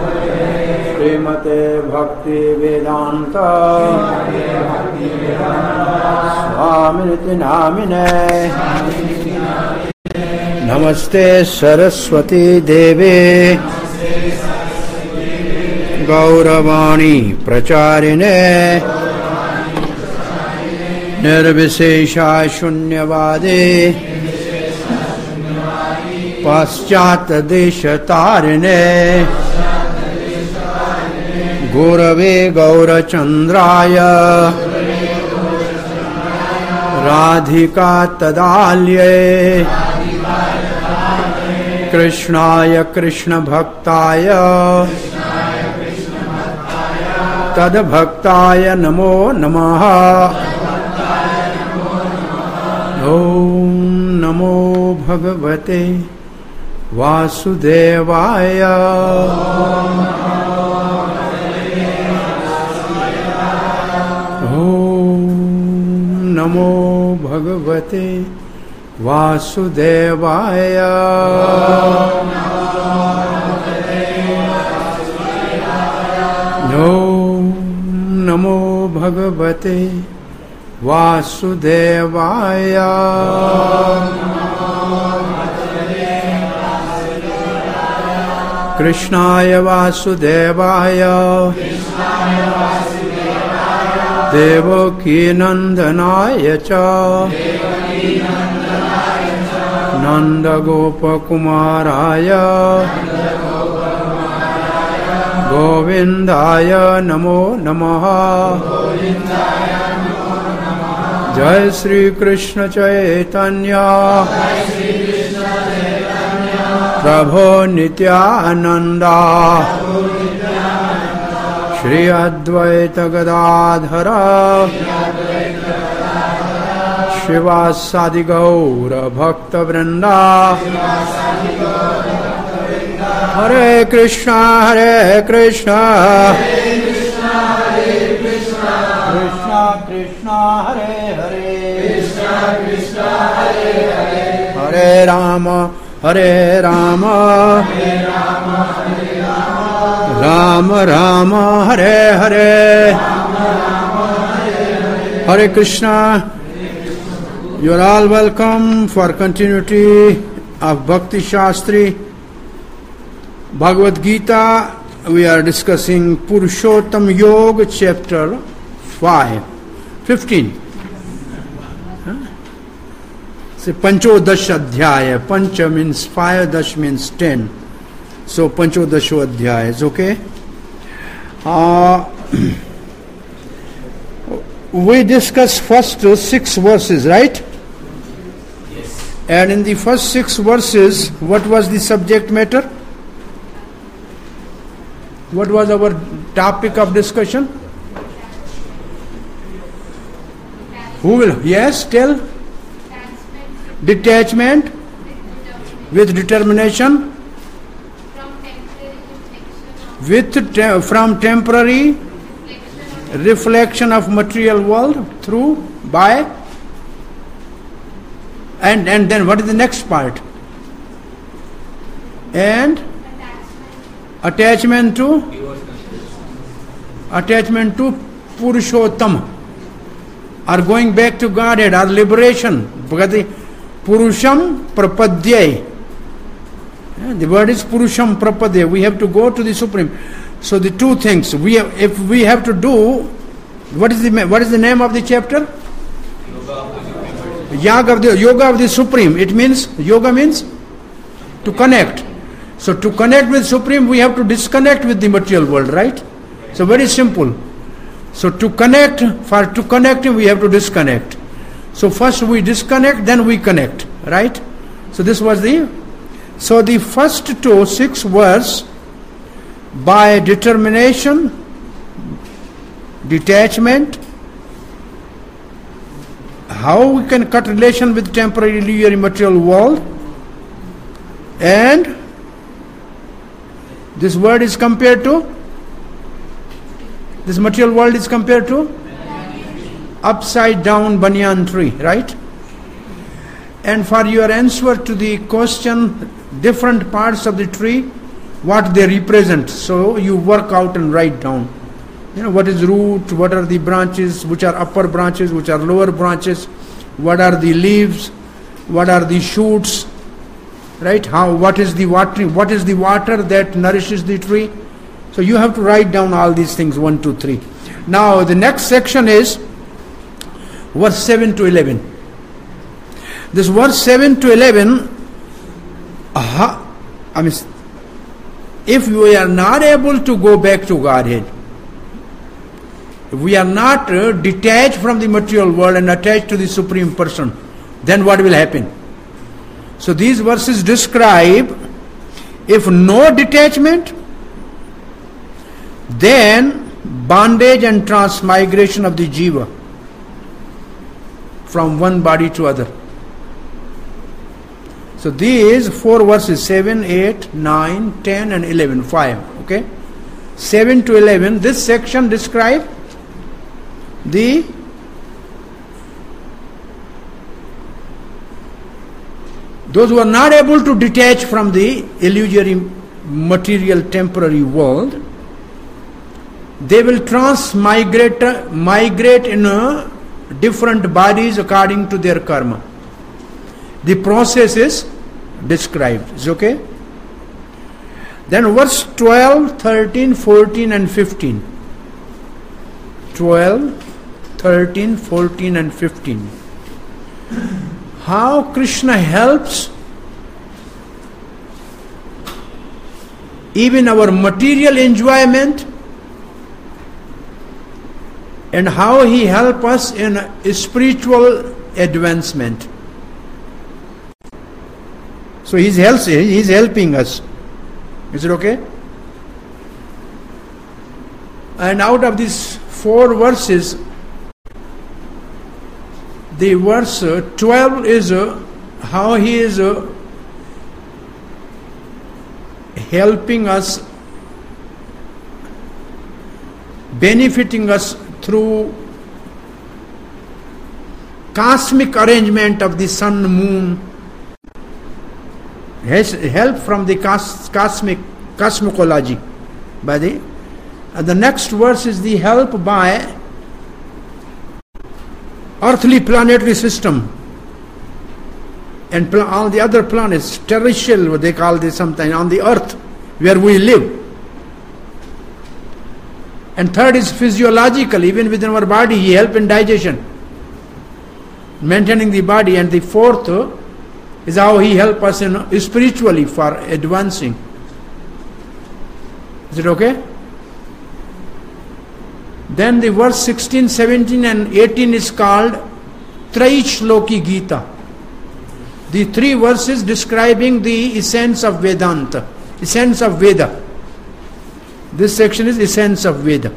श्रीमते भक्ति वेदांता स्वामिनिति नामिने। नमस्ते सरस्वती देवे गौरवाणी प्रचारिणे निर्विशेषा शून्यवादे पाश्चात्य देश तारिणे गुरवे गौरचंद्राय राधिका तदाल्ये कृष्णाय कृष्ण भक्ताय तद्भक्ताय नमो नमः। ओम नमो भगवते वासुदेवाय। ओम नमो भगवते वासुदेवाय। ओम नमो भगवते वासुदेवाय। कृष्णाय वासुदेवाय देवकी नंदनाय च नंदगोपकुमाराय गोविंदाय नमो नमः। जय श्री कृष्ण चैतन्य प्रभो नित्यानंदा श्री अद्वैत गदाधर शिवासादि गौर भक्त वृंदा। हरे Krishna Krishna Krishna Hare Hare Hare Ram Ram Ram Hare Hare Hare Krishna. You are all welcome for continuity of Bhakti Shastri Bhagavad Gita. We are discussing Purushottam Yoga chapter 15. So Panchodash Adhyaya. Pancha means 5, Dash means 10. So Panchodasho Adhyaya is okay. We discussed first 6 verses, right? Yes. And in the first 6 verses, what was the subject matter? What was our topic of discussion? Who will? Yes, tell. Detachment with determination. From temporary reflection of material world through by and then what is the next part? And attachment to Purushottam, or going back to Godhead, or liberation. Purusham prapadya. The word is Purusham prapadya. We have to go to the Supreme. So the two things if we have to do, what is the name of the chapter? Yoga of the Supreme. It means yoga means to connect. So to connect with Supreme, we have to disconnect with the material world, right? So very simple. So to connect we have to disconnect. So first we disconnect, then we connect, right? So this was the first 6 verse. By determination, detachment, how we can cut relation with temporary illusory material world, and this world is compared to, this material world is compared to upside down banyan tree, right? And for your answer to the question, different parts of the tree, what they represent. So you work out and write down. What is root, what are the branches, which are upper branches, which are lower branches, what are the leaves, what are the shoots, right? What is the water that nourishes the tree? So you have to write down all these things, 1, 2, 3. Now the next section is verse 7 to 11. This verse 7 to 11, if we are not able to go back to Godhead, if we are not detached from the material world and attached to the Supreme Person, then what will happen? So these verses describe, if no detachment, then bondage and transmigration of the jiva from one body to other. So these 4 verses, 7, 8, 9, 10 and 11, 5, okay? 7 to 11, this section describes those who are not able to detach from the illusory material temporary world, they will migrate in different bodies according to their karma. The process is described. Is okay? Then verse 12, 13, 14 and 15. 12, 13, 14 and 15. How Krishna helps even our material enjoyment, and how he helps us in spiritual advancement. So he's helping us. Is it okay? And out of these 4 verses, the verse 12 is how he is helping us, benefiting us through cosmic arrangement of the sun, moon, has help from the cosmology. And the next verse is the help by earthly planetary system and all the other planets, terrestrial, what they call this sometimes, on the earth where we live. And third is physiological, even within our body, he helps in digestion, maintaining the body. And the fourth is how he helps us spiritually for advancing. Is it okay? Then the verse 16, 17 and 18 is called Traishloki Gita. The 3 verses describing the essence of Vedanta, essence of Veda. This section is essence of Veda.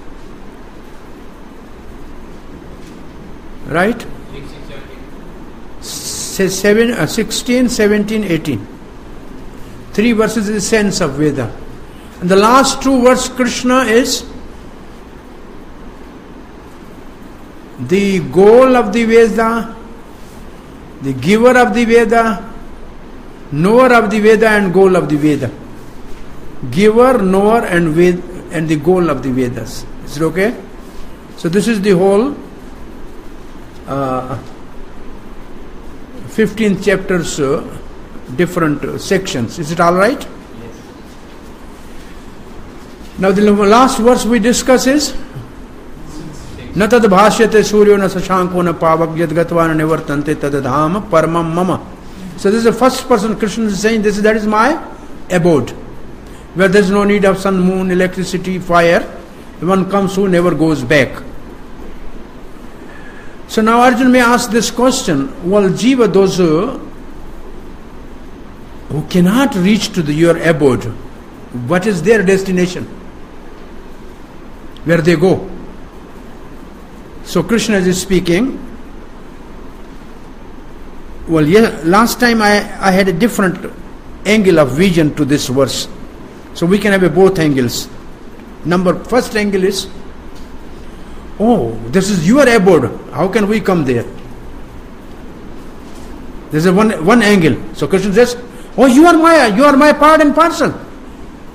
Right? 16, 17, 18. 3 verses is essence of Veda. And the last 2 verses, Krishna is the goal of the Veda, the giver of the Veda, knower of the Veda and goal of the Veda. Giver, knower and the goal of the Vedas. Is it okay? So this is the whole 15th chapter's different sections. Is it all right? Yes. Now the last verse we discuss is न तद भाष्यते सूर्यो न शशांको न पावक यद गत्वा न निवर्तन्ते तद धाम परमम मम. So this is the first person Krishna is saying, that is my abode, where there is no need of sun, moon, electricity, fire. One comes who never goes back. So now Arjuna may ask this question, well, Jiva, those who cannot reach to your abode, what is their destination? Where they go? So Krishna is speaking. Well, yeah, last time I had a different angle of vision to this verse. So we can have both angles. First angle is, oh, this is your abode. How can we come there? There's a one angle. So Krishna says, oh, you are my part and parcel.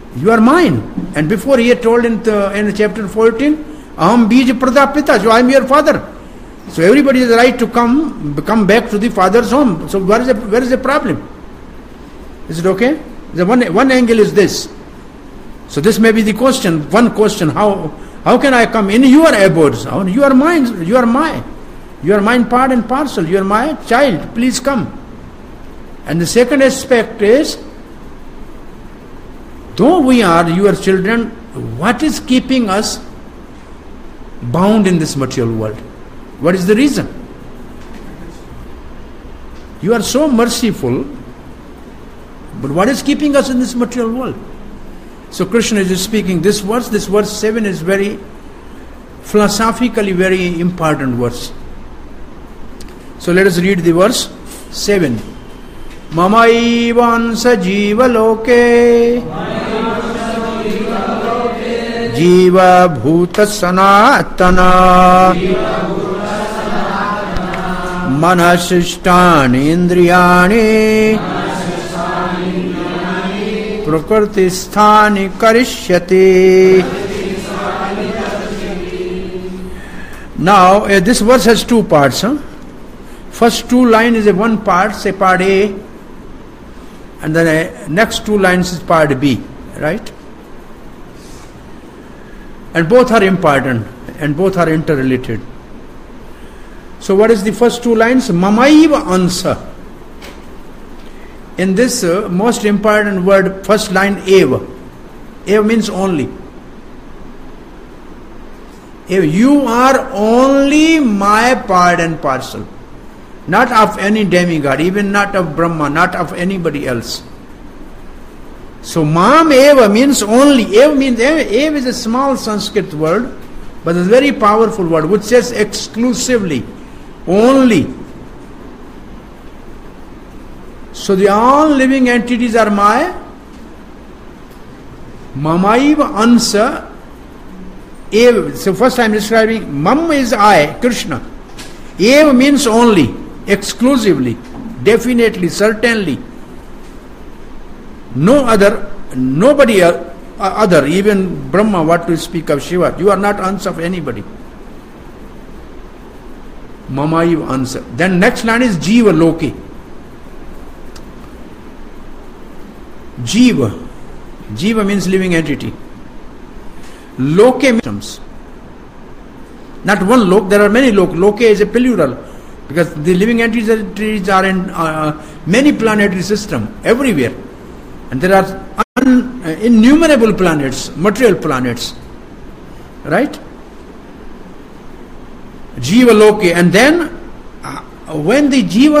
You are mine. And before he had told in chapter 14, Aham Bij Pradapita, so I am your father. So everybody has the right to come back to the father's home. So where is the problem? Is it okay? The one angle is this. So this may be the question. One question: How can I come in your abodes? You are mine. You are mine. You are mine, part and parcel. You are my child. Please come. And the second aspect is, though we are your children, what is keeping us bound in this material world? What is the reason? You are so merciful, but what is keeping us in this material world? So Krishna is speaking this verse 7 is very philosophically very important verse. So let us read the verse 7. Mamaivansa jiva loke jiva bhuta sanatana manasishtani indriyani prakriti sthani karishyati. Now this verse has two parts. First two lines is one part, say part A, and then next two lines is part B, right? And both are important and both are interrelated. So what is the first two lines? Mamaiva ansa. In this most important word, first line eva. Eva means only. Eva, you are only my part and parcel. Not of any demigod, even not of Brahma, not of anybody else. So Mam Eva means only. Eva means, Eva is a small Sanskrit word, but it's a very powerful word which says exclusively, only. So the all living entities are my Mamaiva Ansa Eva. So first I am describing Mam is I, Krishna. Eva means only, exclusively, definitely, certainly. No other, nobody other, even Brahma, what to speak of Shiva. You are not Ansa of anybody. Mamaiva Ansa. Then next line is Jiva Loki. Jiva. Jiva means living entity. Loke means not one lok, there are many lok. Loke is a plural because the living entities are in many planetary systems everywhere. And there are innumerable planets, material planets. Right? Jiva Loke. And then when the Jiva